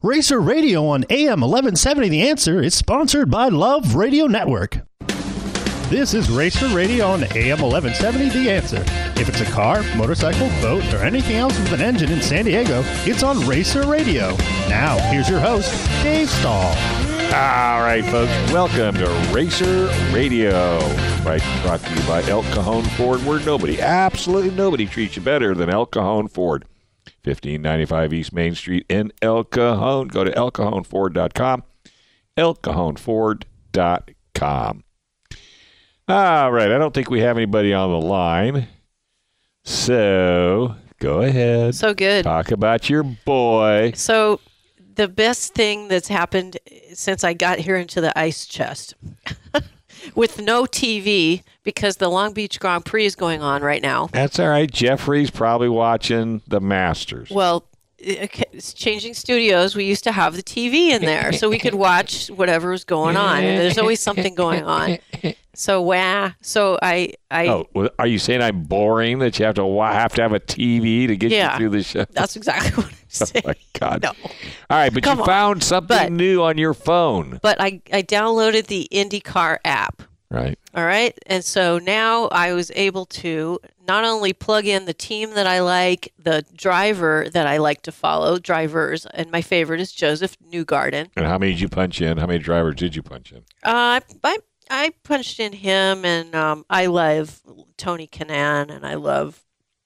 Racer Radio on AM 1170 The Answer is sponsored by Love Radio Network. This is Racer Radio on AM 1170 The Answer. If it's a car, motorcycle, boat, or anything else with an engine in San Diego, it's on Racer Radio. Now, here's your host, Dave Stahl. All right, folks, welcome to Racer Radio. Right, brought to you by El Cajon Ford, where nobody, absolutely nobody treats you better than El Cajon Ford. 1595 East Main Street in El Cajon. Go to elcajonford.com, elcajonford.com. All right, I don't think we have anybody on the line, so go ahead. So good. Talk about your boy. So the best thing that's happened since I got here into the ice chest, with no TV, because the Long Beach Grand Prix is going on right now. That's all right. Jeffrey's probably watching the Masters. Well, it's changing studios. We used to have the TV in there so we could watch whatever was going on. And there's always something going on. So, I Oh, well, are you saying I'm boring that you have to have a TV to get you through the show? That's exactly what I'm saying. Oh, my God. No. All right, but you found something new on your phone. But I downloaded the IndyCar app. Right. All right. And so now I was able to not only plug in the team that I like, the driver that I like to follow, drivers, and my favorite is Joseph Newgarden. And how many did you punch in? How many drivers did you punch in? I punched in him, and I love Tony Kanaan, and I love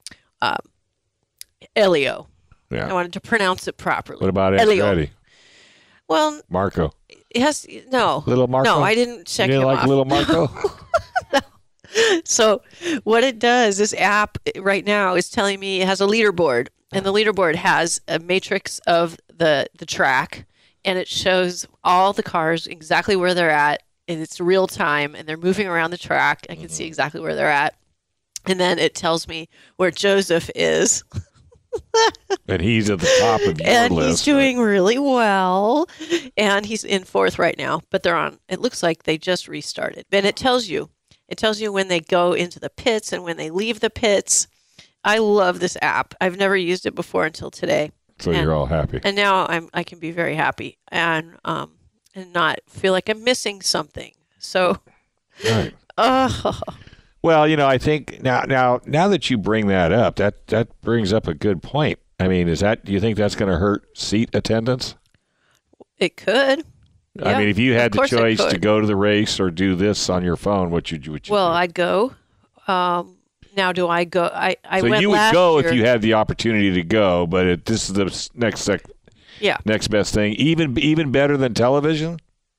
Elio. Yeah. I wanted to pronounce it properly. What about Andretti? Well, Marco. Yes, no. Little Marco? No, I didn't check you him like off. Little Marco? No. So what it does, this app right now is telling me it has a leaderboard, and the leaderboard has a matrix of the track, and it shows all the cars exactly where they're at, and it's real time, and they're moving around the track. I can see exactly where they're at. And then it tells me where Joseph is. And he's at the top of your and list. He's doing really well. And he's in fourth right now. But they're on, it looks like they just restarted. And it tells you when they go into the pits and when they leave the pits. I love this app. I've never used it before until today. So you're all happy. And now I can be very happy and not feel like I'm missing something. So, right. Well, you know, I think now that you bring that up, that brings up a good point. I mean, do you think that's going to hurt seat attendance? It could. I mean, if you had the choice to go to the race or do this on your phone, what would you Well, do? I'd go. Now, do I go? I so went you would last go year. if you had the opportunity to go, but this is the next best thing, even better than television.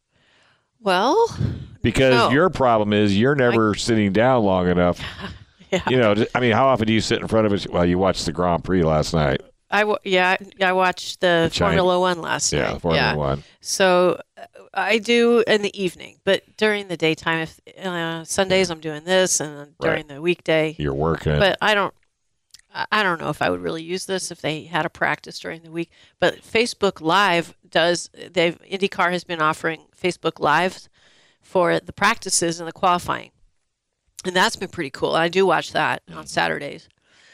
Well, because your problem is you're never sitting down long enough. Yeah. You know, I mean, how often do you sit in front of it? Well, you watched the Grand Prix last night. I watched the Formula One last night. Yeah, Formula One. So I do in the evening, but during the daytime, if Sundays I'm doing this, and then during the weekday you're working. But I don't know if I would really use this if they had a practice during the week. But Facebook Live IndyCar has been offering Facebook Lives for the practices and the qualifying. And that's been pretty cool. I do watch that on Saturdays.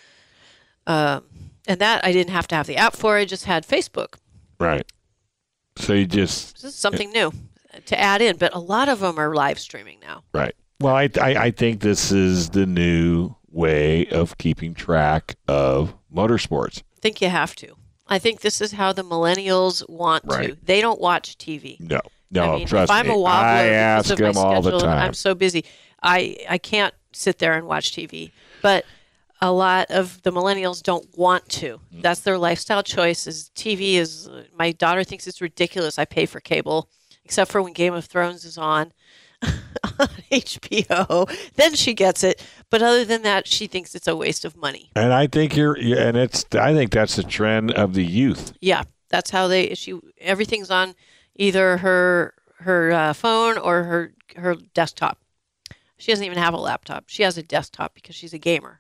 And that I didn't have to have the app for. I just had Facebook. Right. So you just... This is something new to add in. But a lot of them are live streaming now. Right. Well, I think this is the new way of keeping track of motorsports. I think you have to. I think this is how the millennials want to. They don't watch TV. No, I mean, trust if I'm me. a wobbler I because ask of my them all the schedule, time. I'm so busy. I can't sit there and watch TV. But a lot of the millennials don't want to. That's their lifestyle choice. TV is. My daughter thinks it's ridiculous. I pay for cable, except for when Game of Thrones is on HBO. Then she gets it. But other than that, she thinks it's a waste of money. And I think I think that's the trend of the youth. Yeah, that's how everything's on either her phone or her desktop. She doesn't even have a laptop. She has a desktop because she's a gamer.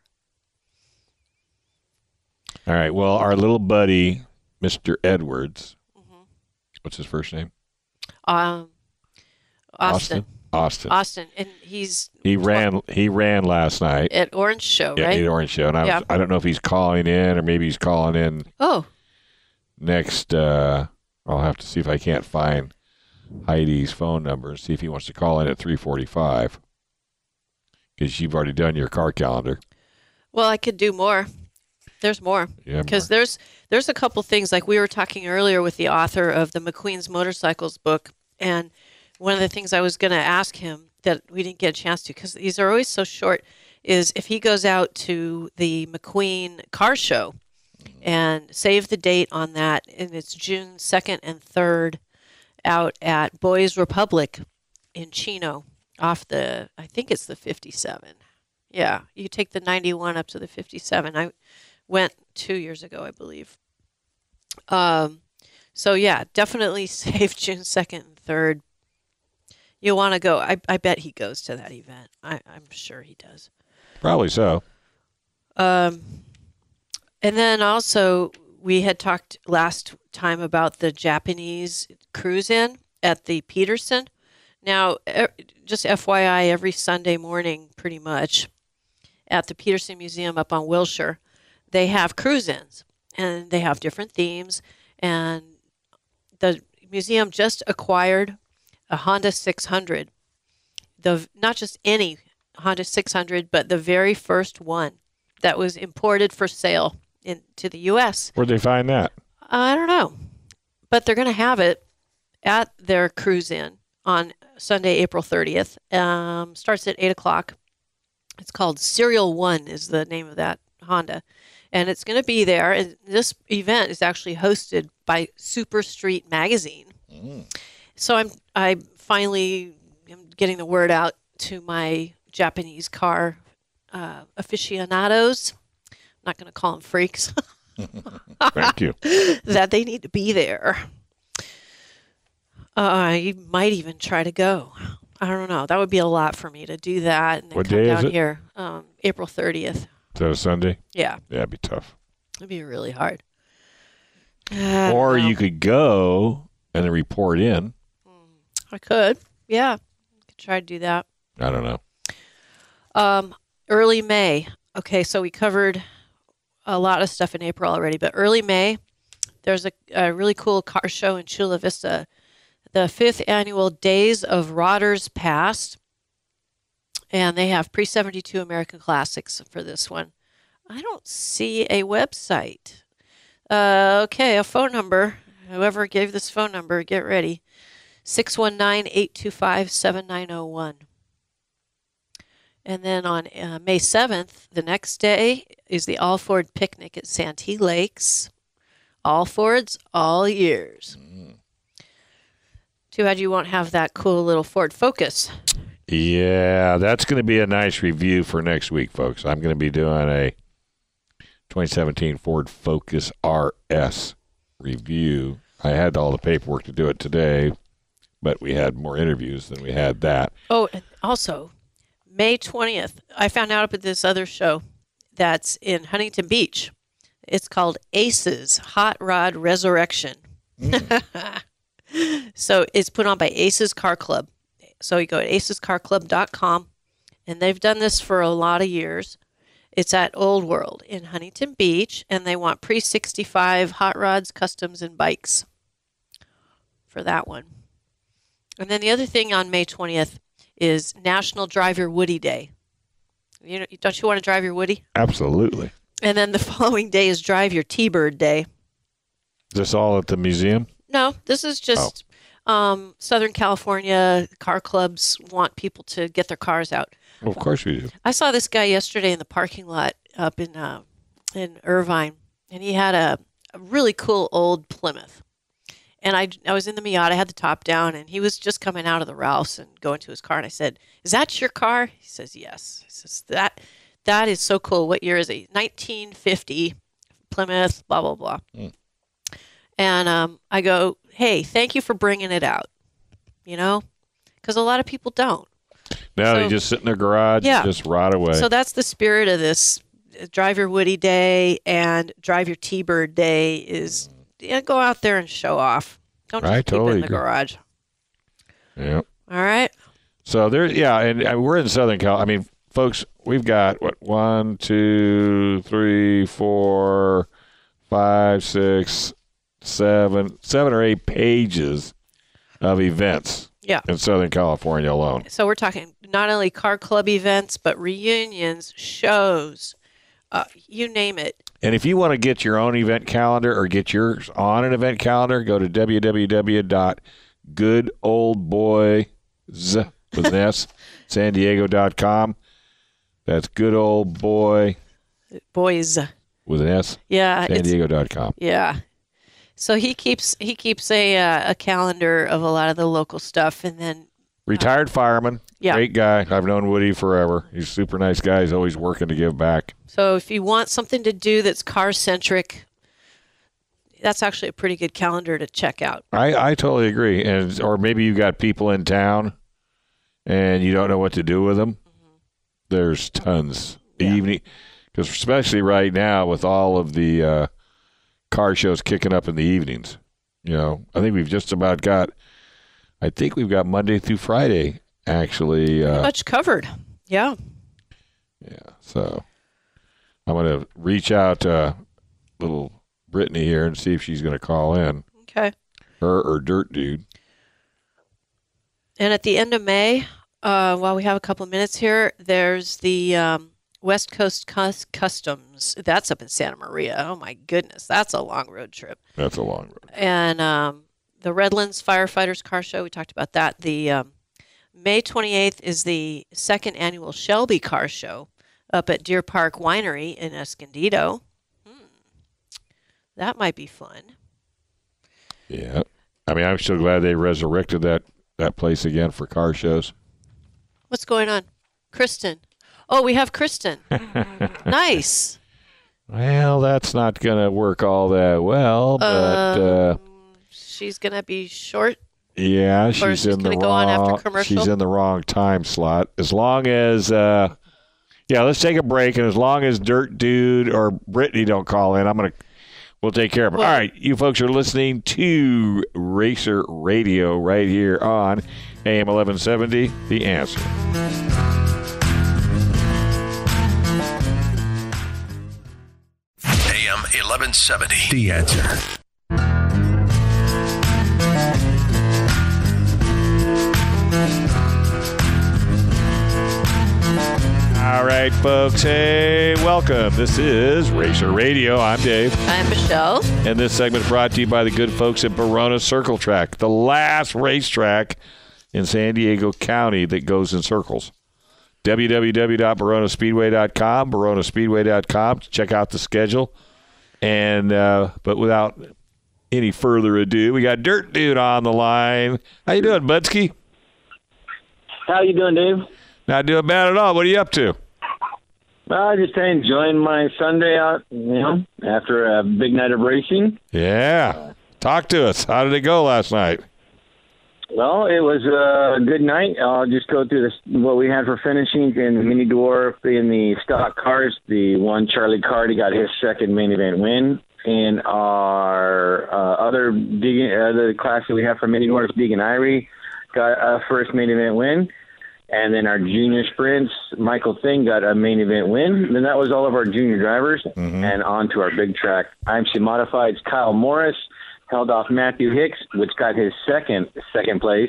All right. Well, our little buddy, Mr. Edwards. Mm-hmm. What's his first name? Austin. Austin. And he ran last night at Orange Show, right? At Orange Show. And I don't know if he's calling in or maybe he's calling in. Oh. Next, I'll have to see if I can't find Heidi's phone number and see if he wants to call in at 3:45 because you've already done your car calendar. Well, I could do more. There's more. Yeah, Because there's a couple things, like we were talking earlier with the author of the McQueen's Motorcycles book, and one of the things I was going to ask him that we didn't get a chance to, because these are always so short, is if he goes out to the McQueen car show and save the date on that, and it's June 2nd and 3rd out at Boys Republic in Chino off the, I think it's the 57. Yeah, you take the 91 up to the 57. I went 2 years ago, I believe. So yeah, definitely save June 2nd and 3rd. You'll want to go. I bet he goes to that event. I'm sure he does. Probably so. And then also, we had talked last time about the Japanese cruise-in at the Peterson. Now, just FYI, every Sunday morning, pretty much, at the Peterson Museum up on Wilshire, they have cruise-ins, and they have different themes. And the museum just acquired a Honda 600, not just any Honda 600, but the very first one that was imported for sale into the U.S. Where'd they find that? I don't know, but they're going to have it at their cruise-in on Sunday, April 30th. Starts at 8 o'clock. It's called Serial 1 is the name of that Honda. And it's going to be there. And this event is actually hosted by Super Street Magazine. So I finally am getting the word out to my Japanese car aficionados. I'm not going to call them freaks. Thank you. That they need to be there. You might even try to go. I don't know. That would be a lot for me to do that. And then What come day down is it? here, April 30th. Is that a Sunday? Yeah, Yeah, it'd be tough. it'd be really hard. Or you could go and then report in. I could. Yeah, I could try to do that. I don't know. Early May. Okay, so we covered a lot of stuff in April already, but early May, there's a really cool car show in Chula Vista, the 5th annual Days of Rodders Past, and they have pre-72 American classics for this one. I don't see a website. Okay, a phone number. Whoever gave this phone number, get ready. 619-825-7901. And then on May 7th, the next day, is the All Ford Picnic at Santee Lakes. All Fords, all years. Too bad you won't have that cool little Ford Focus. Yeah, that's going to be a nice review for next week, folks. I'm going to be doing a 2017 Ford Focus RS review. I had all the paperwork to do it today, but we had more interviews than we had that. Oh, and also, May 20th, I found out about this other show that's in Huntington Beach. It's called Aces Hot Rod Resurrection. So it's put on by Aces Car Club. So you go to acescarclub.com, and they've done this for a lot of years. It's at Old World in Huntington Beach, and they want pre-65 hot rods, customs, and bikes for that one. And then the other thing on May 20th is National Drive Your Woody Day. You know, don't you want to drive your Woody? Absolutely. And then the following day is Drive Your T-Bird Day. Is this all at the museum? No, this is just Southern California car clubs want people to get their cars out. Well, of course we do. I saw this guy yesterday in the parking lot up in Irvine, and he had a really cool old Plymouth. And I was in the Miata, I had the top down, and he was just coming out of the Rouse and going to his car. And I said, "Is that your car?" He says, "Yes." He says, that is so cool. What year is it? 1950 Plymouth, blah, blah, blah. And I go, "Hey, thank you for bringing it out," you know, because a lot of people don't. No, So- they just sit in their garage and just rot away. So that's the spirit of this Drive Your Woody Day and Drive Your T-Bird Day is go out there and show off. Don't just I keep it totally in the agree. garage. Yeah. All right. So there, yeah, and we're in Southern Cal. I mean, folks, we've got 1, 2, 3, 4, 5, 6, seven or eight pages of events in Southern California alone. So we're talking not only car club events, but reunions, shows, you name it. And if you want to get your own event calendar or get yours on an event calendar, go to goodoldboys.sandiego.com. That's goodoldboys with an S. Yeah, Sandiego.com. Yeah. So he keeps a calendar of a lot of the local stuff, and then retired fireman. Yeah. Great guy. I've known Woody forever. He's a super nice guy. He's always working to give back. So if you want something to do that's car-centric, that's actually a pretty good calendar to check out. I totally agree. Or maybe you got people in town and you don't know what to do with them. Mm-hmm. There's tons. Evening, because especially right now with all of the car shows kicking up in the evenings. I think we've just about got Monday through Friday actually. Pretty much covered. Yeah. Yeah. So I'm going to reach out to little Brittany here and see if she's going to call in. Okay. Her or Dirt Dude. And at the end of May, while we have a couple of minutes here, there's the West Coast Customs. That's up in Santa Maria. Oh, my goodness. That's a long road trip. That's a long road trip. And the Redlands Firefighters Car Show, we talked about that. The May 28th is the second annual Shelby Car Show up at Deer Park Winery in Escondido. That might be fun. Yeah. I mean, I'm still glad they resurrected that place again for car shows. What's going on? Kristen. Oh, we have Kristen. Nice. Well, that's not going to work all that well, but she's going to be short. Yeah, she's in the wrong time slot. As long as let's take a break, and as long as Dirt Dude or Brittany don't call in, we'll take care of it. All right, you folks are listening to Racer Radio right here on AM 1170, The Answer. AM 1170, The Answer. All right, folks. Hey, welcome. This is Racer Radio. I'm Dave. I'm Michelle. And this segment is brought to you by the good folks at Barona Circle Track, the last racetrack in San Diego County that goes in circles. www.baronaspeedway.com, baronaspeedway.com to check out the schedule. And but without any further ado, we got Dirt Dude on the line. How you doing, Budsky? How you doing, Dave? Not doing bad at all. What are you up to? Well, just enjoying my Sunday out, after a big night of racing. Yeah. Talk to us. How did it go last night? Well, it was a good night. I'll just go through what we had for finishing in the Mini Dwarf, in the stock cars. The one, Charlie Carty, got his second main event win. In our other class that we have for Mini Dwarf, Deegan Irie got a first main event win. And then our junior sprints, Michael Thing got a main event win. And then that was all of our junior drivers. Mm-hmm. And on to our big track. IMC Modified's Kyle Morris held off Matthew Hicks, which got his second place.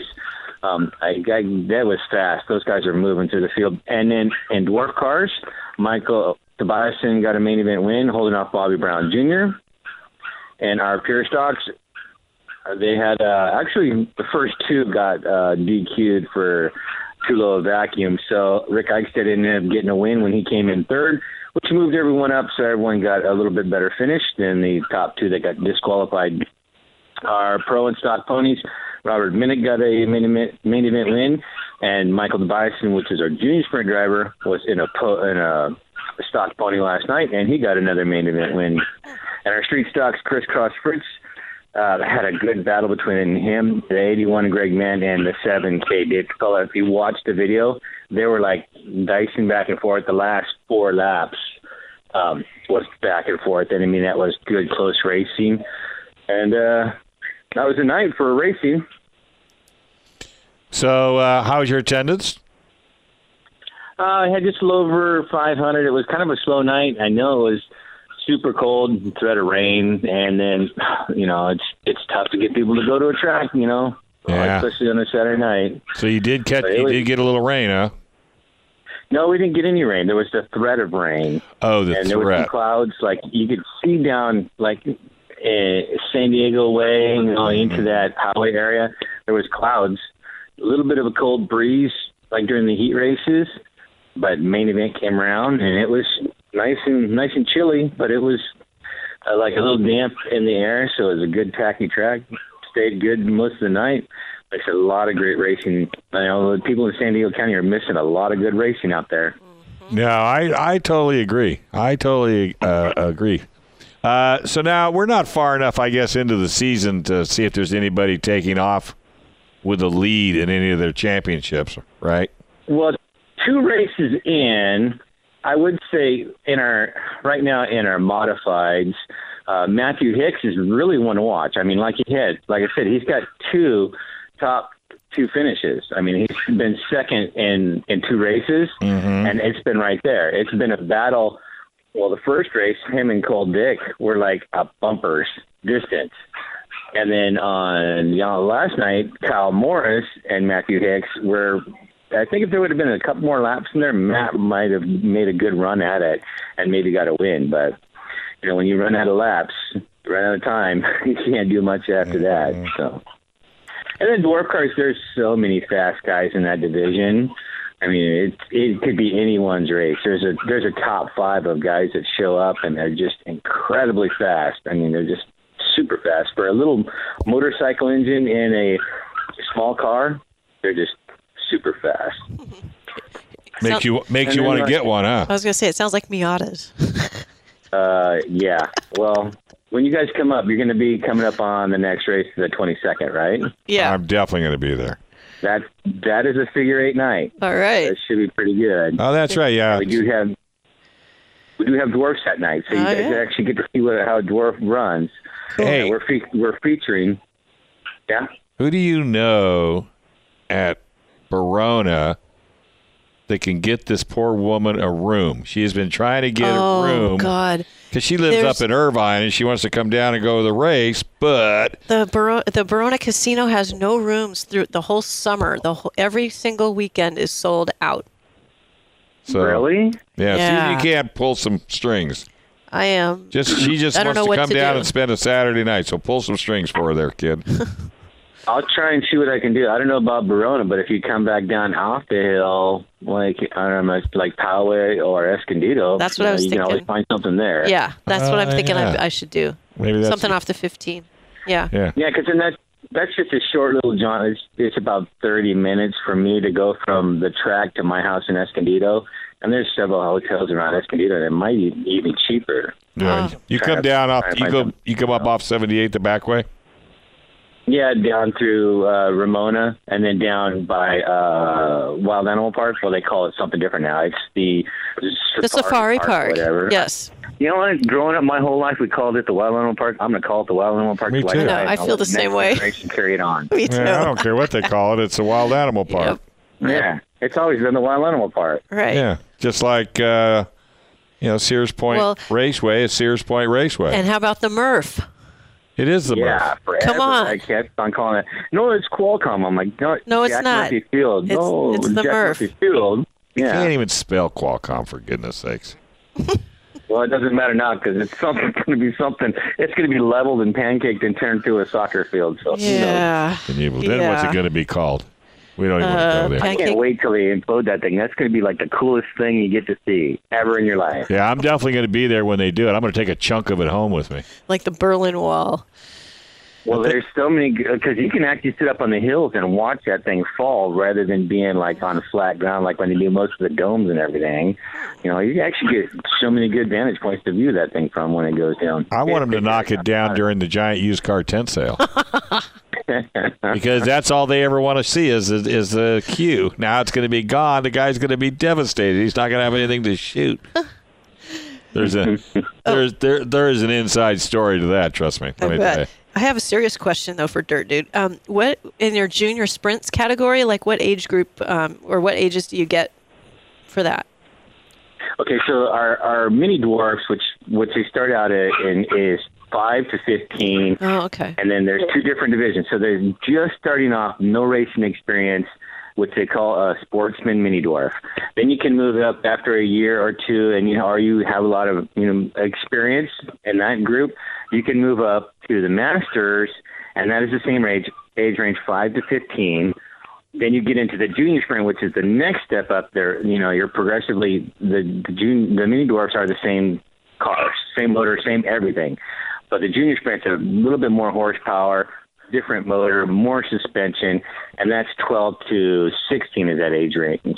That was fast. Those guys are moving through the field. And then in dwarf cars, Michael Tobiasen got a main event win, holding off Bobby Brown Jr. And our pure stocks, they had actually the first two got DQ'd for too low a vacuum. So Rick Eichstead ended up getting a win when he came in third, which moved everyone up, so everyone got a little bit better finish than the top two that got disqualified. Our pro and stock ponies, Robert Minnick got a main event win, and Michael Tobiasen, which is our junior sprint driver, was in a stock pony last night, and he got another main event win. And our street stocks, Crisscross Fritz, had a good battle between him, the 81 Greg Mann, and the 7K Dave Capella. If you watched the video, they were like dicing back and forth. The last 4 laps was back and forth, and I mean, that was good, close racing. And that was a night for racing. So how was your attendance? I had just a little over 500. It was kind of a slow night. I know it was super cold, threat of rain, and then it's tough to get people to go to a track, Yeah. especially on a Saturday night. So you did get a little rain, huh? No, we didn't get any rain. There was the threat of rain. Oh, the and there were some threat. clouds, like you could see down like San Diego way, into that highway area. There was clouds, a little bit of a cold breeze, like during the heat races. But main event came around, and it was nice and chilly, but it was like a little damp in the air, so it was a good tacky track. Stayed good most of the night. There's a lot of great racing. I know the people in San Diego County are missing a lot of good racing out there. No, I totally agree. Agree. So now we're not far enough, I guess, into the season to see if there's anybody taking off with a lead in any of their championships, right? Well, 2 races in, I would say right now in our modifieds, Matthew Hicks is really one to watch. I mean, like I said, he's got 2 top 2 finishes. I mean, he's been second in 2 races, and it's been right there. It's been a battle. Well, the first race, him and Cole Dick were like a bumper's distance. And then on last night, Kyle Morris and Matthew Hicks were, I think if there would have been a couple more laps in there, Matt might have made a good run at it and maybe got a win. But, when you run out of laps, run out of time, you can't do much after that. So, and then dwarf cars, there's so many fast guys in that division. I mean, it could be anyone's race. There's a top 5 of guys that show up, and they're just incredibly fast. I mean, they're just super fast. For a little motorcycle engine in a small car, they're just super fast. Makes you want to get one, huh? I was going to say, it sounds like Miatas. Yeah. Well, when you guys come up, you're going to be coming up on the next race, the 22nd, right? Yeah. I'm definitely going to be there. That is a figure 8 night. All right. That should be pretty good. Oh, that's right. Yeah. We do have dwarfs that night, so you guys actually get to see how a dwarf runs. Hey, we're featuring. Yeah. Who do you know at Verona that can get this poor woman a room? She has been trying to get a room. Oh, God. Because she lives up in Irvine and she wants to come down and go to the race, but the Verona Casino has no rooms through the whole summer. Every single weekend is sold out. So, really? Yeah. Yeah. See if you can't pull some strings. I am. She just I don't wants know to what come to down do. and spend a Saturday night. So pull some strings for her there, kid. I'll try and see what I can do. I don't know about Verona, but if you come back down off the hill, like I don't know, like Poway or Escondido, That's what I was you can always thinking. find something there. Yeah, that's what I'm thinking yeah. I should do. Maybe that's Something off the 15. Yeah. Yeah. Yeah, because then that's just a short little jaunt. It's about 30 minutes for me to go from the track to my house in Escondido, and there's several hotels around Escondido that might be even cheaper. Yeah. You come down off. You come up off 78 the back way. Yeah, down through Ramona, and then down by Wild Animal Park. Well, they call it something different now. It's the Safari Park. Whatever. Yes. You know what? Growing up my whole life, we called it the Wild Animal Park. I'm going to call it the Wild Animal Park. Me till too. die, No, and I I'll feel let the same way. next generation carry it on. Me too. Yeah, I don't care what they call it. It's a wild animal park. Yep. Yeah, it's always been the Wild Animal Park. Right. Yeah, just like Sears Point Raceway is Sears Point Raceway. And how about the Murph? It is the Yeah, Murph. forever. Come on. I kept on calling it. No, it's Qualcomm. I'm like, No, it's Jack not. Murphy Field. It's- No, it's the Jack Murph. Murphy Field. You Yeah. can't even spell Qualcomm, for goodness sakes. Well, it doesn't matter now because it's going to be something. It's going to be leveled and pancaked and turned to a soccer field. So who knows? Yeah. Then what's it going to be called? We don't even want to go there. I Pancake. can't wait till they implode that thing. That's going to be like the coolest thing you get to see ever in your life. Yeah, I'm definitely going to be there when they do it. I'm going to take a chunk of it home with me. Like the Berlin Wall. Well, there's so many because you can actually sit up on the hills and watch that thing fall rather than being like on flat ground like when they do most of the domes and everything. You know, you actually get so many good vantage points to view that thing from when it goes down. I want them to knock it down during the giant used car tent sale. Because that's all they ever want to see is the queue. Now it's going to be gone. The guy's going to be devastated. He's not going to have anything to shoot. There is an inside story to that. Trust me. I bet. I have a serious question though for Dirt Dude. What in your junior sprints category? Like what age group or what ages do you get for that? Okay, so our mini dwarfs, which they start out in, is 5 to 15. Oh, okay. And then there's 2 different divisions. So they're just starting off, no racing experience, which they call a sportsman mini dwarf. Then you can move up after a year or 2, and or you have a lot of experience in that group. You can move up to the masters, and that is the same age range, 5 to 15. Then you get into the junior sprint, which is the next step up there. You're progressively the mini dwarfs are the same cars, same motor, same everything. But the junior sprint's a little bit more horsepower, different motor, more suspension, and that's 12 to 16 is that age range.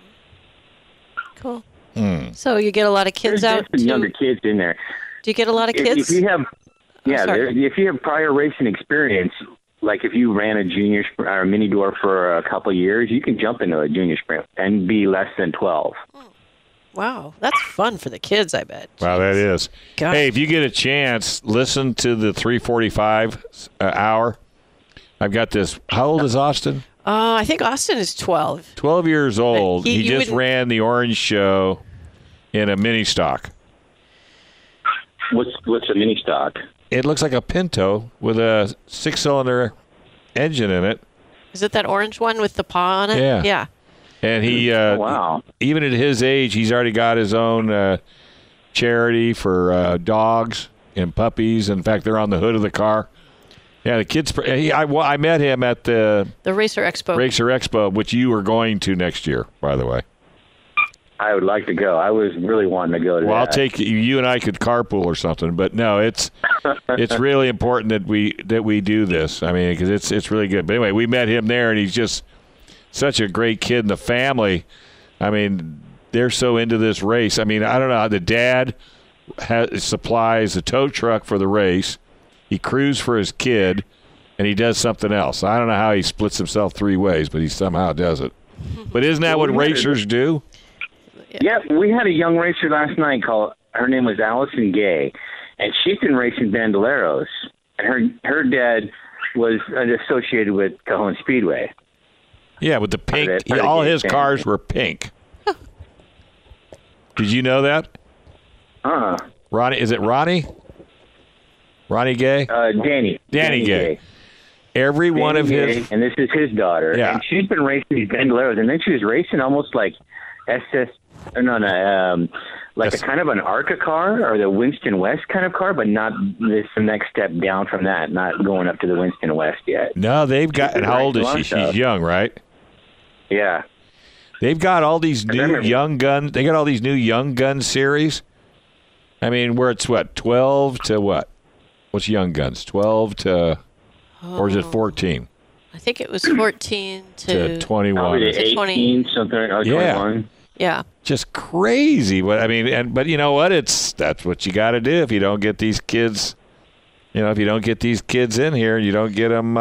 Cool. So you get a lot of kids There's out. some younger kids in there. Do you get a lot of kids? If you have, sorry. if you have prior racing experience, like if you ran a junior or mini dwarf for a couple of years, you can jump into a junior sprint and be less than 12. Wow, that's fun for the kids, I bet. Wow, that is. Gosh. Hey, if you get a chance, listen to the 345 hour. I've got this. How old is Austin? I think Austin is 12. 12 years old. He He just wouldn't- ran the Orange Show in a mini stock. What's a mini stock? It looks like a Pinto with a 6-cylinder engine in it. Is it that orange one with the paw on it? Yeah. Yeah. And he, Wow. even at his age, he's already got his own charity for dogs and puppies. In fact, they're on the hood of the car. Yeah, the kids. I met him at the The Racer Expo. Racer Expo, which you are going to next year, by the way. I would like to go. I was really wanting to go to Well, that. I'll take you. You and I could carpool or something. But no, it's really important that we do this. I mean, because it's really good. But anyway, we met him there, and he's just such a great kid. And the family, I mean, they're so into this race. I mean, I don't know how the dad supplies a tow truck for the race. He crews for his kid, and he does something else. I don't know how he splits himself 3 ways, but he somehow does it. But isn't that what racers do? Yeah, we had a young racer last night her name was Allison Gay, and she's been racing Bandoleros, and her dad was associated with Cajon Speedway. Yeah, with the pink. Part of All Gay his family. cars were pink. Did you know that? Ronnie, is it Ronnie? Ronnie Gay? Danny Gay. Every one of Danny his. Gay, and this is his daughter. Yeah. And she's been racing these Bandoleros, and then she was racing almost like like a kind of an ARCA car or the Winston West kind of car, but not the next step down from that, not going up to the Winston West yet. No, they've got. And how old is she? Launch up. She's young, right? Yeah. They've got all these new remember- young gun. They got all these new young gun series. I mean, where it's what 12 to what? What's young guns? 12 to, or is it 14 I think it was 14 to 21? Probably To 20. 18, something, or Yeah. 21. Yeah. Just crazy. But I mean, but you know what? That's what you got to do if you don't get these kids. If you don't get these kids in here, you don't get them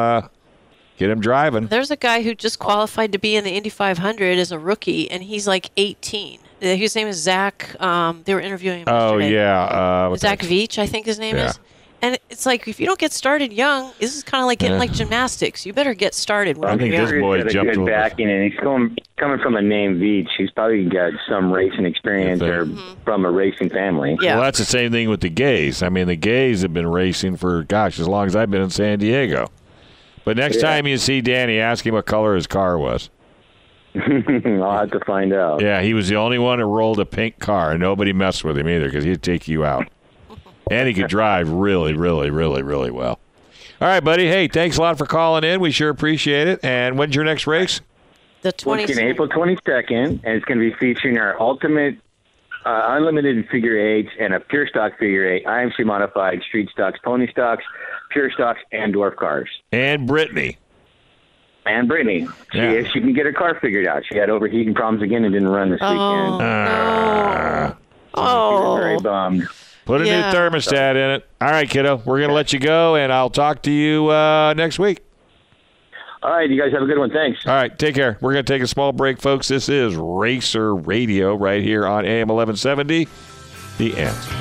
driving. There's a guy who just qualified to be in the Indy 500 as a rookie, and he's like 18. His name is Zach. They were interviewing him Oh yesterday. yeah, what's Zach that? Veach, I think his name Yeah. is. And it's like, if you don't get started young, this is kind of like getting Yeah. like gymnastics. You better get started when I you're think young. this boy He's got a jumped good over. backing, and he's coming from a name Veach. He's probably got some racing experience Yes, or sir. from a racing family. Yeah. Well, that's the same thing with the Gays. I mean, the Gays have been racing for, as long as I've been in San Diego. But next time you see Danny, ask him what color his car was. I'll have to find out. Yeah, he was the only one who rolled a pink car, and nobody messed with him either because he'd take you out. And he could drive really, really, really, really well. All right, buddy. Hey, thanks a lot for calling in. We sure appreciate it. And when's your next race? The Once again, April 22nd, and it's going to be featuring our ultimate unlimited figure eights and a pure stock figure eight, IMC modified street stocks, pony stocks, pure stocks, and dwarf cars. And Brittany. And Brittany, Yeah. she can get her car figured out. She had overheating problems again and didn't run this Oh, weekend. no. Oh. Very bummed. Put a Yeah. new thermostat in it. All right, kiddo. We're going to let you go, and I'll talk to you next week. All right, you guys have a good one. Thanks. All right, take care. We're going to take a small break, folks. This is Racer Radio right here on AM 1170. The Answer.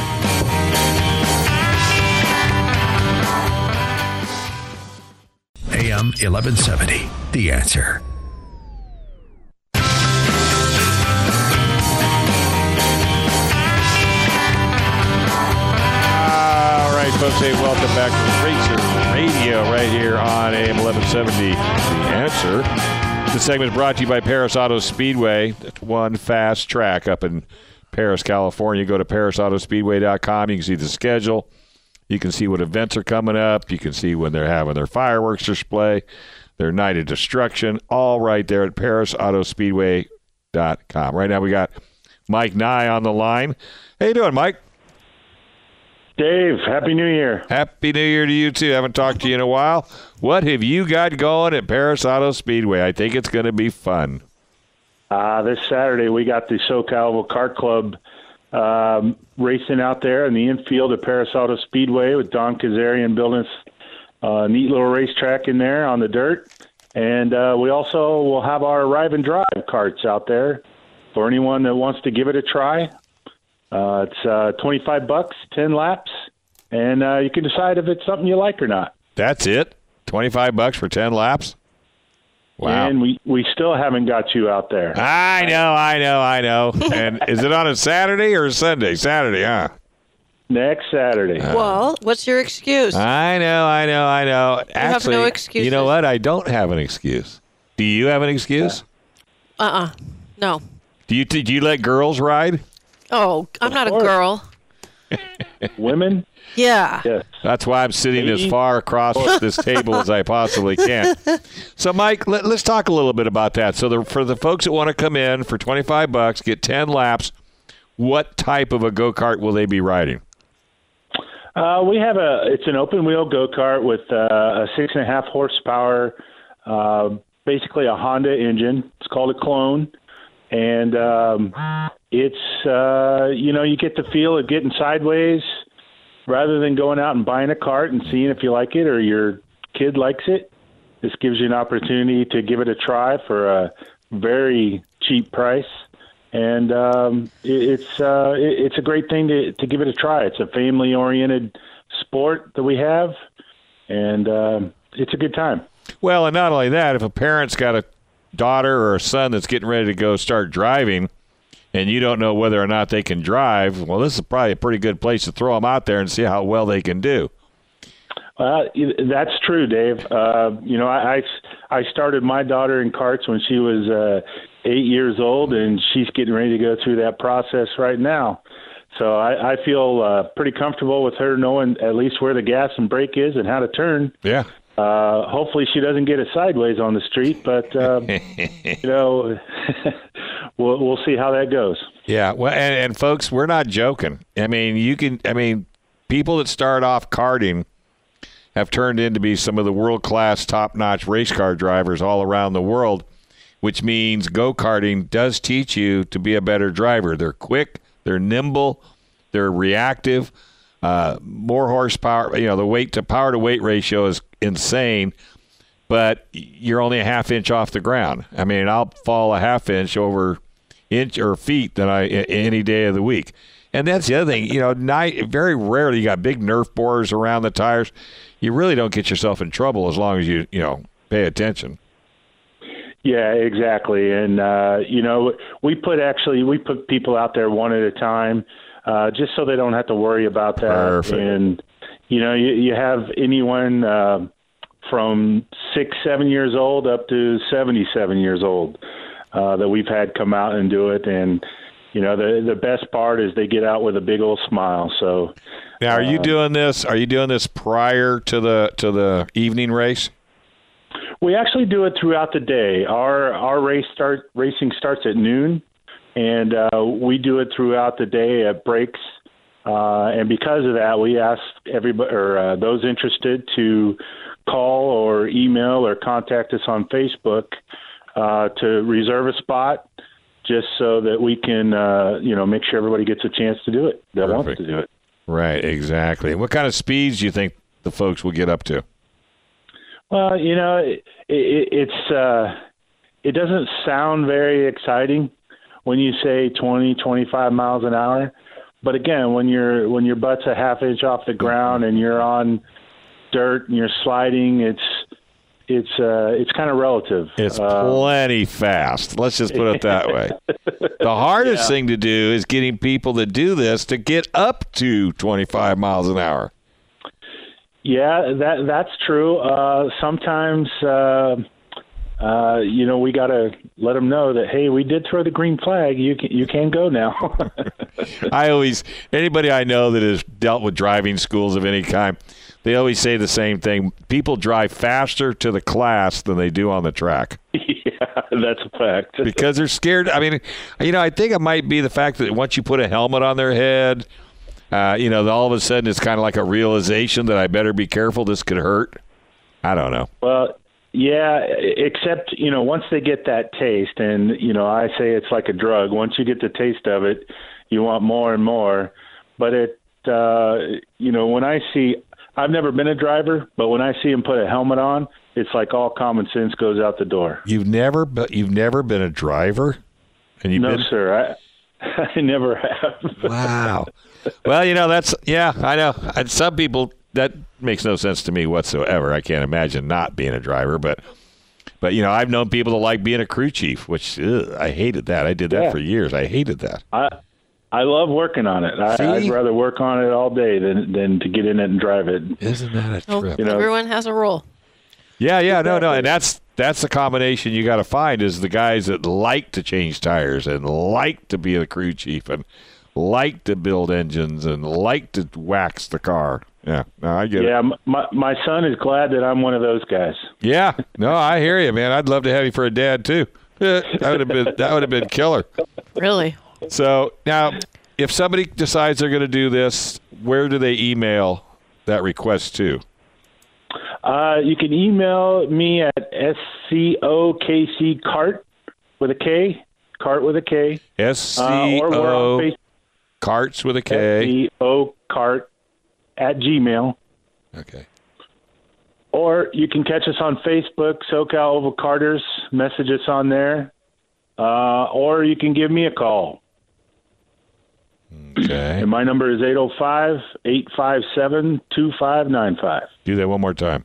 AM 1170. The Answer. folks. Hey, welcome back to Racer Radio right here on AM 1170. The Answer. This segment is brought to you by Paris Auto Speedway. That's one fast track up in Paris, California. Go to ParisAutoSpeedway.com. You can see the schedule. You can see what events are coming up. You can see when they're having their fireworks display, their night of destruction, all right there at ParisAutoSpeedway.com. Right now we got Mike Nye on the line. How you doing, Mike? Dave, Happy New Year. Happy New Year to you, too. Haven't talked to you in a while. What have you got going at Paris Auto Speedway? I think it's going to be fun. This Saturday, we got the SoCal Kart Club racing out there in the infield at Paris Auto Speedway with Don Kazarian building a neat little racetrack in there on the dirt. And we also will have our Arrive and Drive carts out there for anyone that wants to give it a try. It's $25, 10 laps, and you can decide if it's something you like or not. That's it? $25 for 10 laps? Wow. And we still haven't got you out there. I know. And is it on a Saturday or a Sunday? Saturday, huh? Next Saturday. Well, what's your excuse? I know. Actually, have no excuses. You know what? I don't have an excuse. Do you have an excuse? No. Do you let girls ride? Oh, I'm not a girl. Women? Yeah. Yes. That's why I'm sitting as far across this table as I possibly can. So, Mike, let's talk a little bit about that. So, for the folks that want to come in for $25, get 10 laps, what type of a go-kart will they be riding? We have it's an open-wheel go-kart with a 6.5 horsepower, basically a Honda engine. It's called a Clone. And it's, you get the feel of getting sideways rather than going out and buying a cart and seeing if you like it or your kid likes it. This gives you an opportunity to give it a try for a very cheap price. And it's a great thing to give it a try. It's a family-oriented sport that we have, and it's a good time. Well, and not only that, if a parent's got a daughter or a son that's getting ready to go start driving and you don't know whether or not they can drive, well, this is probably a pretty good place to throw them out there and see how well they can do. That's true, Dave. I started my daughter in karts when she was 8 years old, and she's getting ready to go through that process right now. So I feel pretty comfortable with her knowing at least where the gas and brake is and how to turn. Yeah. Hopefully she doesn't get it sideways on the street, but we'll see how that goes. Yeah. Well, and folks, we're not joking. People that start off karting have turned into be some of the world-class, top-notch race car drivers all around the world, which means go-karting does teach you to be a better driver. They're quick, they're nimble, they're reactive, more horsepower. The power-to-weight ratio is insane, but you're only a half inch off the ground. I'll fall a half inch over inch or feet than any day of the week. And that's the other thing. Very rarely you got big Nerf bores around the tires. You really don't get yourself in trouble as long as you pay attention. Yeah, exactly. And we put people out there one at a time, just so they don't have to worry about that. Perfect. And you have anyone from 6-7 years old up to 77 years old that we've had come out and do it. And the best part is they get out with a big old smile. So now, are you doing this? Are you doing this prior to the evening race? We actually do it throughout the day. Our racing starts at noon, and we do it throughout the day at breaks. And because of that, we ask everybody or those interested to call or email or contact us on Facebook to reserve a spot, just so that we can make sure everybody gets a chance to do it that wants to do it. Right, exactly. What kind of speeds do you think the folks will get up to? Well, it doesn't sound very exciting when you say 20, 25 miles an hour. But again, when your butt's a half inch off the ground and you're on dirt and you're sliding, it's kind of relative. It's plenty fast. Let's just put it that way. The hardest thing to do is getting people that do this to get up to 25 miles an hour. Yeah, that's true. Sometimes, we got to let them know that, hey, we did throw the green flag. You can go now. Anybody I know that has dealt with driving schools of any kind, they always say the same thing. People drive faster to the class than they do on the track. Yeah, that's a fact. Because they're scared. I mean, I think it might be the fact that once you put a helmet on their head, all of a sudden it's kind of like a realization that I better be careful. This could hurt. I don't know. Well, yeah, except, once they get that taste, and, I say it's like a drug. Once you get the taste of it, you want more and more. But when I see, I've never been a driver, but when I see them put a helmet on, it's like all common sense goes out the door. You've never been a driver? No, sir. I never have. Wow. Well, I know. And some people, that makes no sense to me whatsoever. I can't imagine not being a driver, but I've known people that like being a crew chief, which I hated that. I did that for years. I hated that. I love working on it. I'd rather work on it all day than to get in it and drive it. Isn't that a trip? Everyone has a role. Yeah, no, and that's the combination you got to find is the guys that like to change tires and like to be a crew chief and like to build engines and like to wax the car. Yeah, no, I get it. Yeah, my son is glad that I'm one of those guys. Yeah, no, I hear you, man. I'd love to have you for a dad too. That would have been killer. Really? So now, if somebody decides they're going to do this, where do they email that request to? You can email me at SCOKC with a K, cart with a K. SCO carts with a K. SCO cart at Gmail. Okay. Or you can catch us on Facebook, SoCal Oval Carters. Message us on there. Or you can give me a call. Okay. And my number is 805-857-2595. Do that one more time.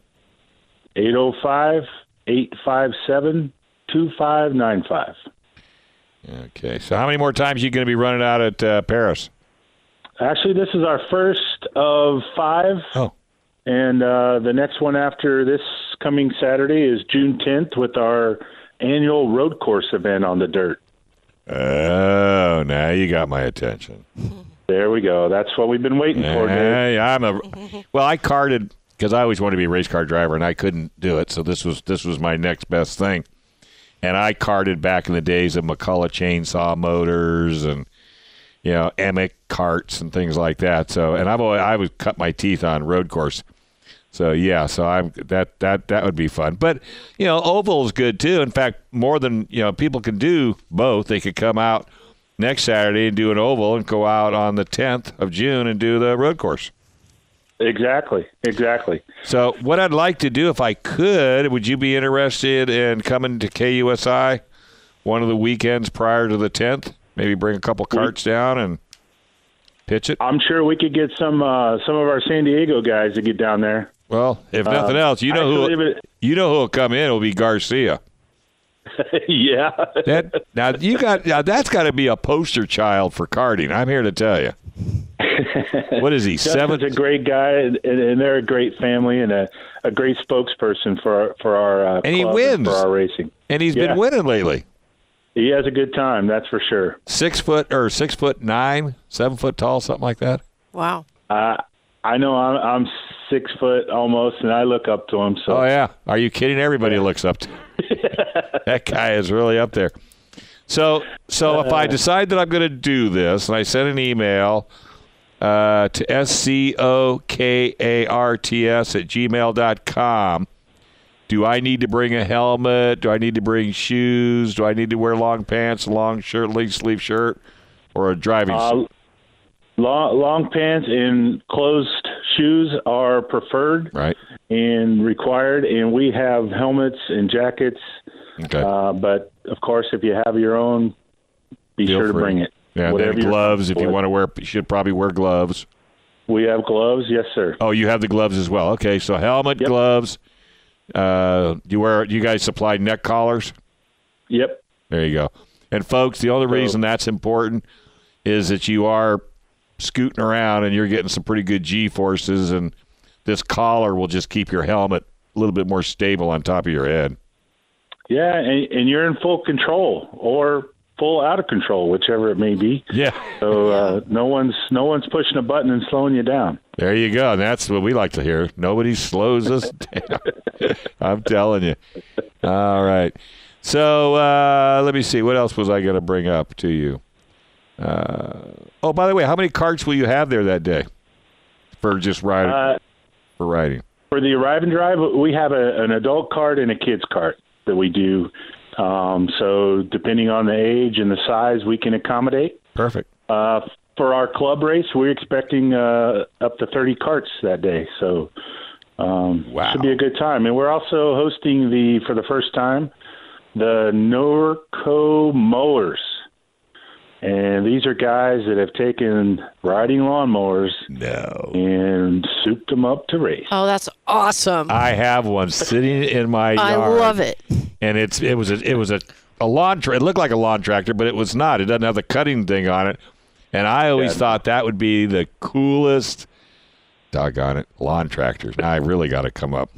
805-857-2595. Okay. So how many more times are you going to be running out at Paris? Actually, this is our first of 5. Oh. And the next one after this coming Saturday is June 10th with our annual road course event on the dirt. Oh, now you got my attention. There we go. That's what we've been waiting for, Dave. I karted because I always wanted to be a race car driver, and I couldn't do it. So this was my next best thing. And I karted back in the days of McCullough chainsaw motors and Emick carts and things like that. So, and I would cut my teeth on road course. So yeah, that would be fun. But oval is good too. In fact, more than people can do both. They could come out next Saturday and do an oval, and go out on the 10th of June and do the road course. Exactly. So what I'd like to do, if I could, would you be interested in coming to KUSI one of the weekends prior to the 10th? Maybe bring a couple carts down and pitch it. I'm sure we could get some of our San Diego guys to get down there. Well, if nothing else, who will come in. It'll be Garcia. Yeah. That's got to be a poster child for karting. I'm here to tell you. What is he? Justin's a great guy, and they're a great family and a great spokesperson for our and he wins and for our racing. And he's been winning lately. He has a good time, that's for sure. 6'9", 7 foot tall, something like that. Wow. I know I'm 6 foot almost, and I look up to him. So. Oh yeah, are you kidding? Everybody looks up to him. That guy is really up there. So if I decide that I'm going to do this, and I send an email to SCOKARTS@gmail.com, do I need to bring a helmet? Do I need to bring shoes? Do I need to wear long pants, long shirt, sleeve shirt, or a driving suit? Long pants and closed shoes are preferred, right, and required. And we have helmets and jackets. Okay. But of course, if you have your own, be sure to bring it. Yeah, and gloves. If you want to wear, you should probably wear gloves. We have gloves, yes, sir. Oh, you have the gloves as well. Okay, so helmet, gloves. You guys supply neck collars? Yep. There you go. And folks, the only reason that's important is that you are scooting around and you're getting some pretty good G-forces, and this collar will just keep your helmet a little bit more stable on top of your head. Yeah, and you're in full control or full out of control, whichever it may be. Yeah. So no one's pushing a button and slowing you down. There you go. And that's what we like to hear. Nobody slows us down. I'm telling you. All right. So let me see. What else was I going to bring up to you? By the way, how many carts will you have there that day for just riding? For riding. For the arrive and drive, we have an adult cart and a kid's cart that we do. So depending on the age and the size, we can accommodate. Perfect. For our club race, we're expecting up to 30 carts that day. So wow. Should be a good time. And we're also hosting for the first time, the Norco Mowers. And these are guys that have taken riding lawnmowers and souped them up to race. Oh, that's awesome. I have one sitting in my yard. I love it. And it was a lawn tractor. It looked like a lawn tractor, but it was not. It doesn't have the cutting thing on it. And I always thought that would be the coolest, doggone it, lawn tractors. Now I really got to come up.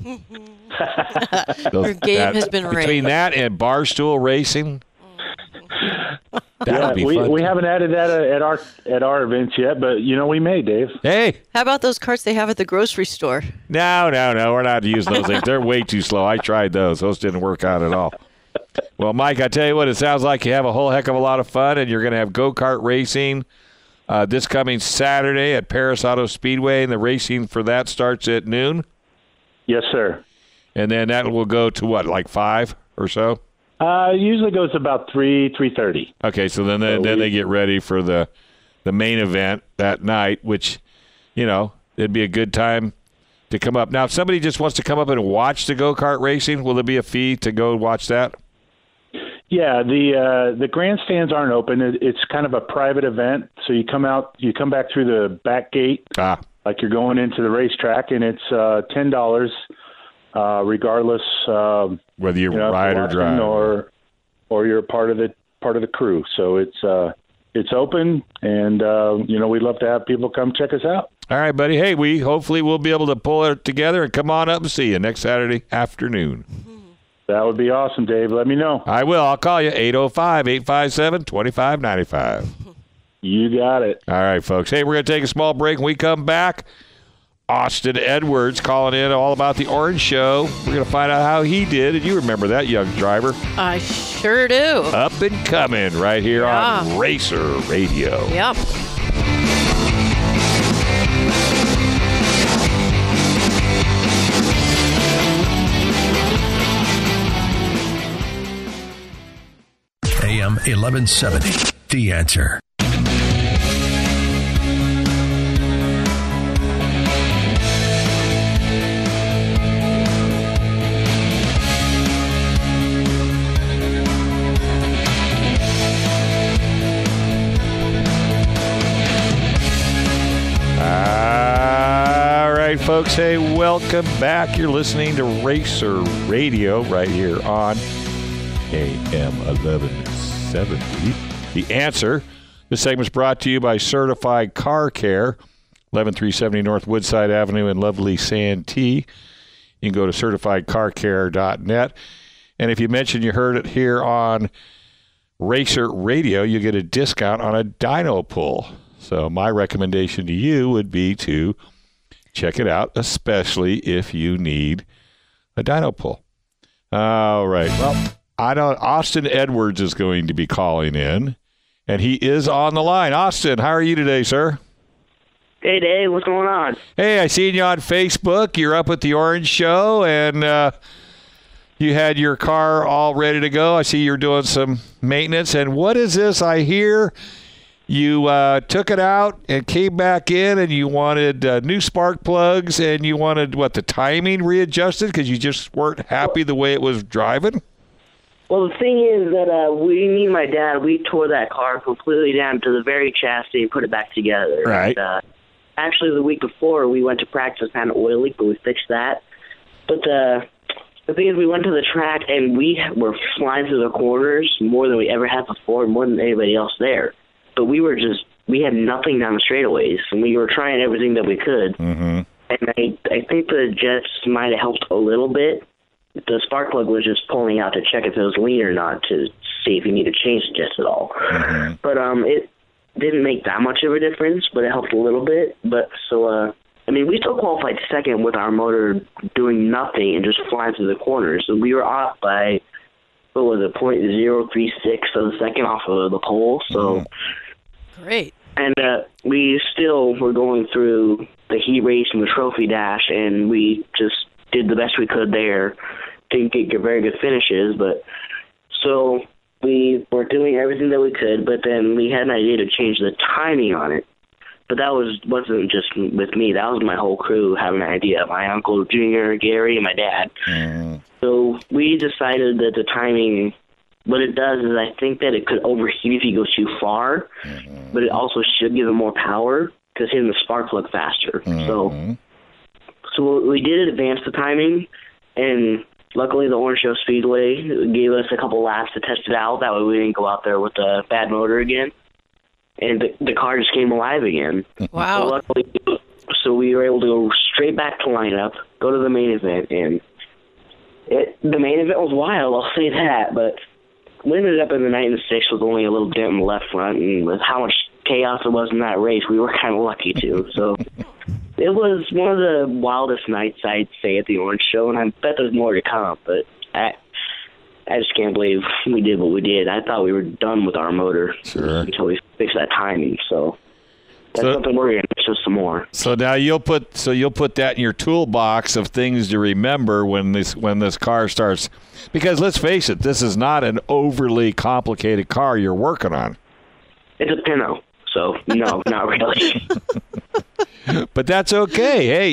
Your game has been raised. Between that and barstool racing, that would be fun. We haven't added that at our events yet, but we may, Dave. Hey. How about those carts they have at the grocery store? No. We're not using those things. They're way too slow. I tried those. Those didn't work out at all. Well, Mike, I tell you what, it sounds like you have a whole heck of a lot of fun, and you're going to have go-kart racing this coming Saturday at Paris Auto Speedway, and the racing for that starts at noon? Yes, sir. And then that will go to what, like 5 or so? Usually goes about 3:30. Okay, so then they get ready for the main event that night, which, it'd be a good time to come up. Now, if somebody just wants to come up and watch the go-kart racing, will there be a fee to go watch that? Yeah, the grandstands aren't open. It's kind of a private event, so you come back through the back gate, like you're going into the racetrack, and it's $10, regardless whether you ride or drive, or you're part of the crew. So it's open, and we'd love to have people come check us out. All right, buddy. Hey, we hopefully we'll be able to pull it together and come on up and see you next Saturday afternoon. That would be awesome, Dave. Let me know. I will. I'll call you, 805-857-2595. You got it. All right, folks. Hey, we're going to take a small break. When we come back, Austin Edwards calling in all about the Orange Show. We're going to find out how he did. And you remember that, young driver. I sure do. Up and coming right here on Racer Radio. Yep. AM 1170, The Answer. All right, folks. Hey, welcome back. You're listening to Racer Radio right here on AM 1170. The Answer. This segment is brought to you by Certified Car Care, 11370 North Woodside Avenue in lovely Santee. You can go to certifiedcarcare.net. And if you mention you heard it here on Racer Radio, you get a discount on a dyno pull. So my recommendation to you would be to check it out, especially if you need a dyno pull. All right. Well, I know Austin Edwards is going to be calling in, and he is on the line. Austin, how are you today, sir? Hey, Dave. What's going on? Hey, I seen you on Facebook. You're up at the Orange Show, and you had your car all ready to go. I see you're doing some maintenance. And what is this? I hear you took it out and came back in, and you wanted new spark plugs, and you wanted, the timing readjusted because you just weren't happy the way it was driving? Well, the thing is that me and my dad, we tore that car completely down to the very chassis and put it back together. Right. And, actually, the week before, we went to practice, had an oil leak, but we fixed that. But the thing is, we went to the track, and we were flying through the corners more than we ever had before, more than anybody else there. But we had nothing down the straightaways, and we were trying everything that we could. Mm-hmm. And I think the jets might have helped a little bit. The spark plug was just pulling out to check if it was lean or not to see if you need to change the jets at all. Mm-hmm. But it didn't make that much of a difference, but it helped a little bit. But so, we still qualified second with our motor doing nothing and just flying through the corners. So we were off by, what was it, 0.036 of a second off of the pole. So Great. And we still were going through the heat race and the trophy dash, and we just did the best we could there. Didn't get very good finishes, but so we were doing everything that we could, but then we had an idea to change the timing on it. But that wasn't just with me. That was my whole crew having an idea. My uncle, Junior, Gary, and my dad. Mm-hmm. So we decided that the timing, what it does is I think that it could overheat if you go too far, but it also should give it more power because hitting the spark plug faster. So we did advance the timing, and luckily the Orange Show Speedway gave us a couple laps to test it out. That way we didn't go out there with a bad motor again. And the car just came alive again. Wow. So luckily, we were able to go straight back to lineup, go to the main event, and the main event was wild, I'll say that, but we ended up in the 9 and 6 with only a little dent in the left front, and with how much chaos there was in that race, we were kind of lucky too. So it was one of the wildest nights, I'd say, at the Orange Show, and I bet there's more to come, but I just can't believe we did what we did. I thought we were done with our motor until we fixed that timing. So that's something we're going to fix some more. So now you'll put that in your toolbox of things to remember when this car starts. Because let's face it, this is not an overly complicated car you're working on. It's a Pinto, so no, not really. But that's okay. Hey,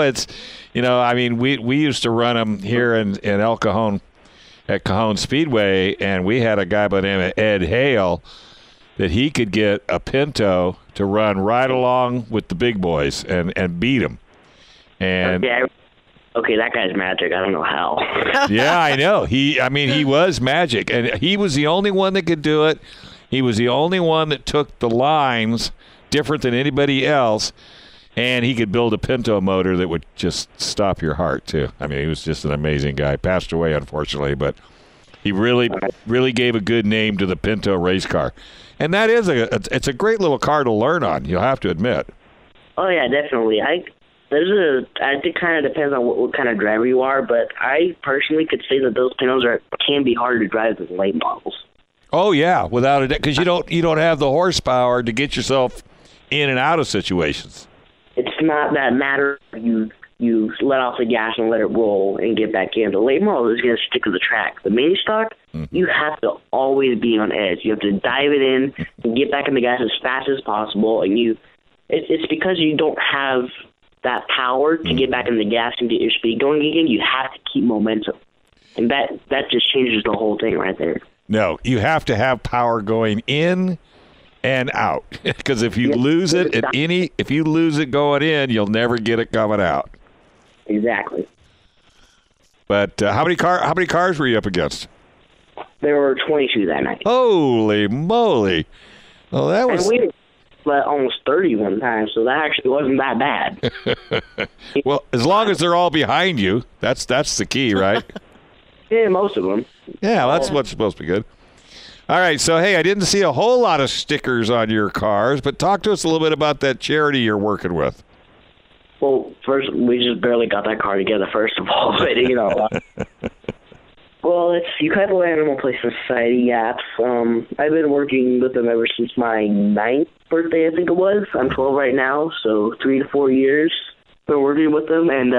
we used to run them here in El Cajon at Cajon Speedway, and we had a guy by the name of Ed Hale that he could get a Pinto to run right along with the big boys and beat them. And okay, that guy's magic. I don't know how. Yeah, I know. He was magic, and he was the only one that could do it. He was the only one that took the lines different than anybody else, and he could build a Pinto motor that would just stop your heart too. I mean, he was just an amazing guy. Passed away, unfortunately, but he really gave a good name to the Pinto race car. And that is it's a great little car to learn on, you'll have to admit. Oh yeah, definitely. I think it kind of depends on what kind of driver you are, but I personally could say that those Pintos can be harder to drive than late models. Oh yeah, without a doubt, because you don't have the horsepower to get yourself in and out of situations. It's not that matter. You let off the gas and let it roll and get back in. The late model is going to stick to the track. The mini stock, you have to always be on edge. You have to dive it in and get back in the gas as fast as possible. And it's because you don't have that power to get back in the gas and get your speed going again. You have to keep momentum, and that just changes the whole thing right there. No, you have to have power going in and out, because if you lose it if you lose it going in, you'll never get it coming out. Exactly. But how many cars were you up against? There were 22 that night. Holy moly! Well, that was. And we let almost 30 one time, so that actually wasn't that bad. Well, as long as they're all behind you, that's the key, right? Yeah, most of them. Yeah, that's what's supposed to be good. All right, so hey, I didn't see a whole lot of stickers on your cars, but talk to us a little bit about that charity you're working with. Well, first, we just barely got that car together, first of all, but, Well, it's Yucaipa Animal Placement Society, YAPS. I've been working with them ever since my 9th birthday, I think it was. I'm 12 right now, so 3 to 4 years been working with them, and,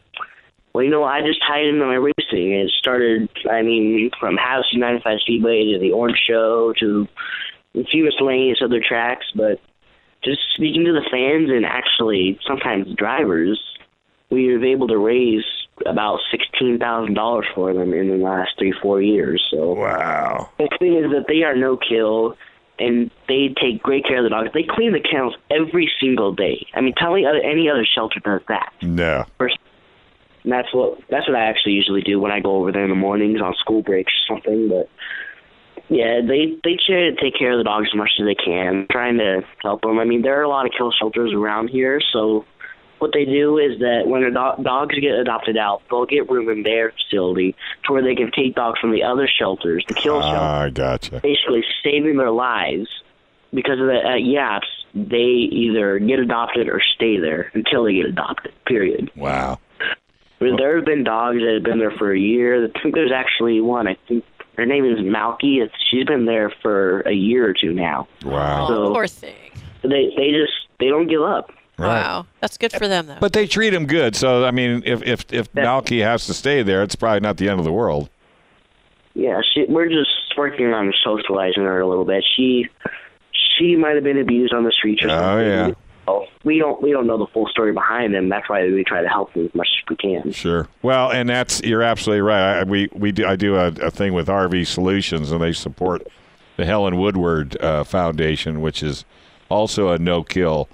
I just tied into my racing. It started, from House 95 Speedway to the Orange Show to a few miscellaneous other tracks, but just speaking to the fans and actually sometimes drivers, we were able to raise about $16,000 for them in the last 3-4 years. So wow. The thing is that they are no-kill, and they take great care of the dogs. They clean the kennels every single day. Tell me any other shelter does that. No. And that's what I actually usually do when I go over there in the mornings on school breaks or something. But yeah, they try to take care of the dogs as much as they can, trying to help them. There are a lot of kill shelters around here, so what they do is that when dogs get adopted out, they'll get room in their facility to where they can take dogs from the other shelters, the kill shelters. I gotcha. Basically saving their lives because of the yaps. They either get adopted or stay there until they get adopted, period. Wow. There have been dogs that have been there for a year. I think there's actually one. I think her name is Malky. She's been there for a year or two now. Wow. Oh, poor thing. They don't give up. Right. Wow. That's good for them, though. But they treat him good. So, I mean, if Malky has to stay there, it's probably not the end of the world. Yeah, we're just working on socializing her a little bit. She might have been abused on the streets or something. Oh, yeah. We don't know the full story behind them. That's why we try to help them as much as we can. Sure. Well, and you're absolutely right. I do a thing with RV Solutions, and they support the Helen Woodward Foundation, which is also a no-kill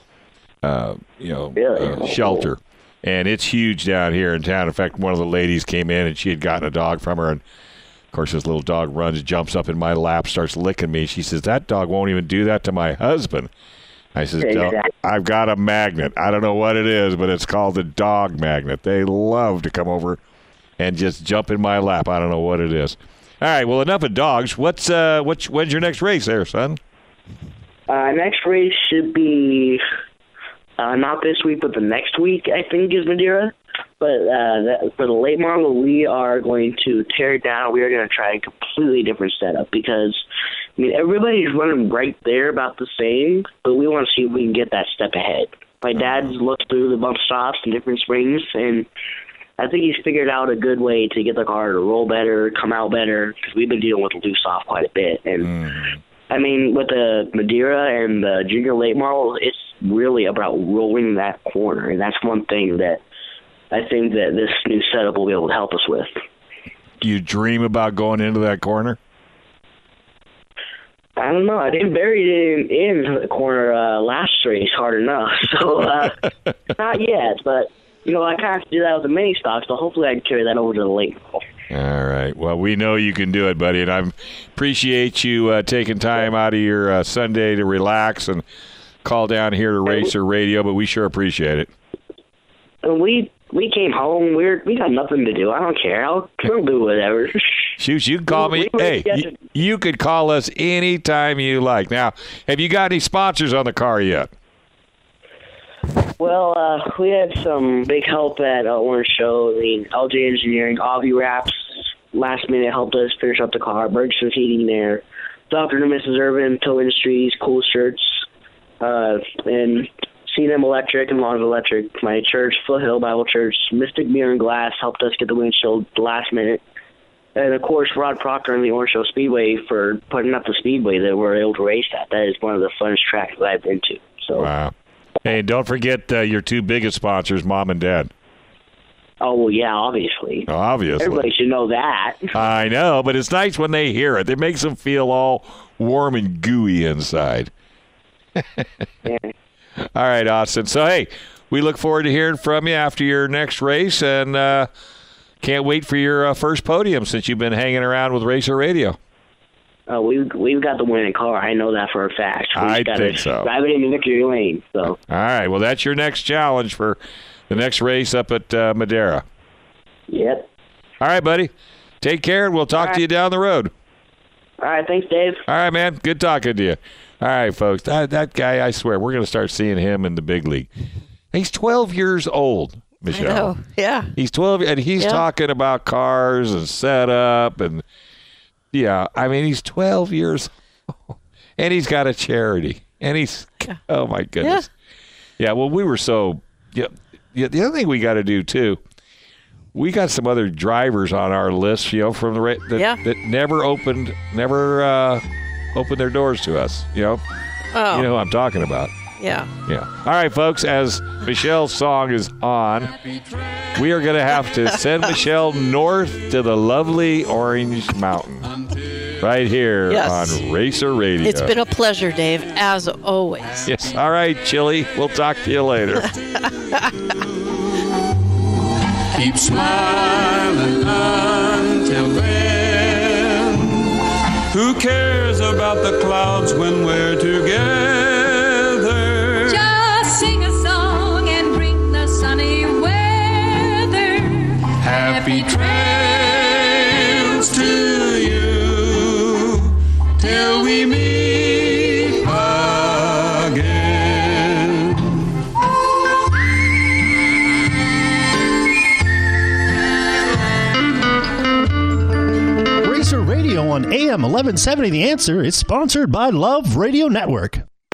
shelter. And it's huge down here in town. In fact, one of the ladies came in, and she had gotten a dog from her, and of course, this little dog runs, jumps up in my lap, starts licking me. She says, that dog won't even do that to my husband. I said, exactly. I've got a magnet. I don't know what it is, but it's called the dog magnet. They love to come over and just jump in my lap. I don't know what it is. All right, well, enough of dogs. When's your next race there, son? Next race should be not this week, but the next week, I think, is Madeira. But for the late model, we are going to tear it down. We are going to try a completely different setup because, I mean, everybody's running right there about the same, but we want to see if we can get that step ahead. My dad's looked through the bump stops and different springs, and I think he's figured out a good way to get the car to roll better, come out better, because we've been dealing with the loose off quite a bit. And, I mean, with the Madeira and the junior late model, it's really about rolling that corner, and that's one thing that I think that this new setup will be able to help us with. Do you dream about going into that corner? I don't know. I didn't bury it in the corner last race hard enough, so not yet. But, I kind of do that with the mini stock, so hopefully I can carry that over to the late model. All right. Well, we know you can do it, buddy, and I appreciate you taking time out of your Sunday to relax and call down here to Racer Radio, but we sure appreciate it. And we came home. We got nothing to do. I don't care. I'll do whatever. Shoot, you can call me. Hey, you could call us anytime you like. Now, have you got any sponsors on the car yet? Well, we had some big help at Orange Show. I mean, LJ Engineering, Avi Wraps, last minute helped us finish up the car. Bergson's Heating there. Dr. and Mrs. Urban, Tow Industries, Cool Shirts, and C&M Electric and Lawns Electric. My church, Foothill Bible Church, Mystic Beer and Glass helped us get the windshield last minute. And, of course, Rod Proctor and the Orange Show Speedway for putting up the speedway that we're able to race at. That is one of the funnest tracks that I've been to. So. Wow. Hey, don't forget your two biggest sponsors, Mom and Dad. Oh, well, yeah, obviously. Obviously. Everybody should know that. I know, but it's nice when they hear it. It makes them feel all warm and gooey inside. Yeah. All right, Austin. So, hey, we look forward to hearing from you after your next race, and can't wait for your first podium since you've been hanging around with Racer Radio. We've got the winning car. I know that for a fact. I think so. Drive it into victory lane. So. All right. Well, that's your next challenge for the next race up at Madeira. Yep. All right, buddy. Take care, and we'll talk to you down the road. All right. Thanks, Dave. All right, man. Good talking to you. All right, folks. That guy, I swear, we're going to start seeing him in the big league. He's 12 years old, Michelle. I know. Yeah. He's 12, and he's talking about cars and setup and. Yeah, I mean, he's 12 years old, and he's got a charity, and oh, my goodness. Yeah, well, we were so, the other thing we got to do, too, we got some other drivers on our list, from the that never opened their doors to us, Oh. You know who I'm talking about. Yeah. Yeah. All right, folks, as Michelle's song is on, we are going to have to send Michelle north to the lovely Orange Mountain right here on Racer Radio. It's been a pleasure, Dave, as always. Yes. All right, Chili. We'll talk to you later. Keep smiling until then. Who cares about the clouds when we're together? Just sing a song and bring the sun. happy trails to you till we meet again. Racer Radio on AM 1170 The Answer is sponsored by Love Radio Network.